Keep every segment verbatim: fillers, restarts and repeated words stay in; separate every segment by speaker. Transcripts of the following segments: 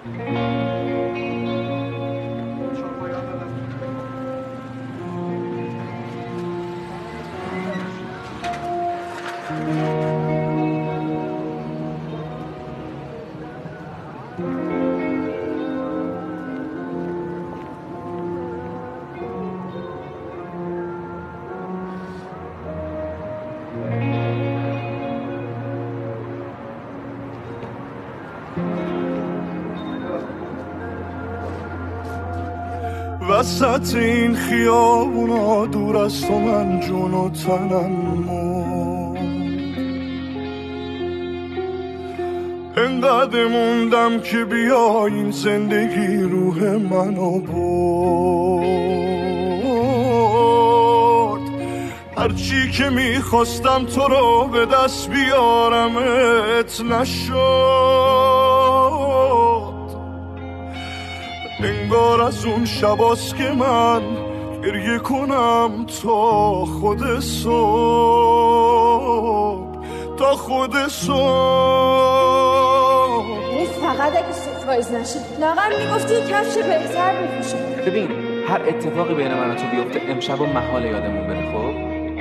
Speaker 1: وسط این خیابونا دور از تو من جون و تنم مرد، انقدر موندم که بیا این زندگی روح منو برد. هرچی که میخواستم تو رو به دست بیارمت نشد. انگار از اون شباست که من گریه کنم تا خود صبح، تا خود صبح.
Speaker 2: این فقط اگه سورپرایز نشه لاغر میگفتی کفش بهتر بپوشم.
Speaker 3: ببین هر اتفاقی بین من و تو بیفته امشب و محال یادمون بره. خب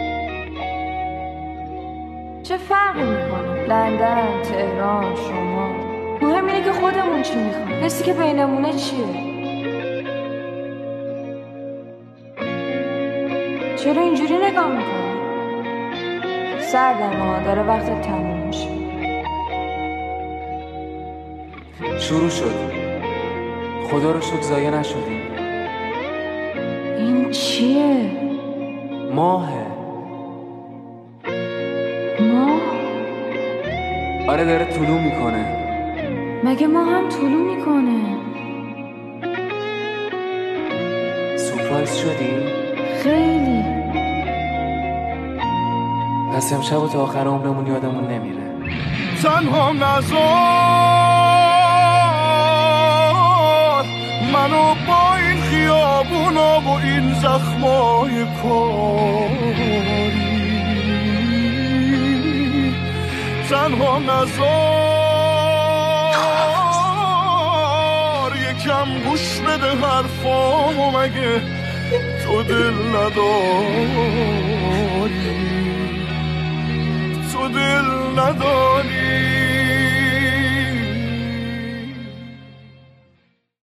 Speaker 2: چه فرقی میکنه؟ لندن، تهران، شما، مهم اینه که خودمون چی میخوایم. حسی که بینمونه چیه؟ چرا اینجوری نگاه میکنی؟ سردم ها، داره وقت تموم میشه.
Speaker 3: شروع شد، خدا رو شکر ضایع نشدیم.
Speaker 2: این چیه؟
Speaker 3: ماهه.
Speaker 2: ماه؟
Speaker 3: آره داره طلوع میکنه.
Speaker 2: مگه ما هم طلوع میکنه؟
Speaker 3: سورپرایز شدی؟
Speaker 2: خیلی.
Speaker 3: پس امشب و تا آخر عمرمون یادمون نمیره.
Speaker 1: تنها نذار منو با این خیابونا و این زخمای کاری، تنها نذار یکم گوش بده حرفامو، مگه تو دل نداری؟ تو دل نداری؟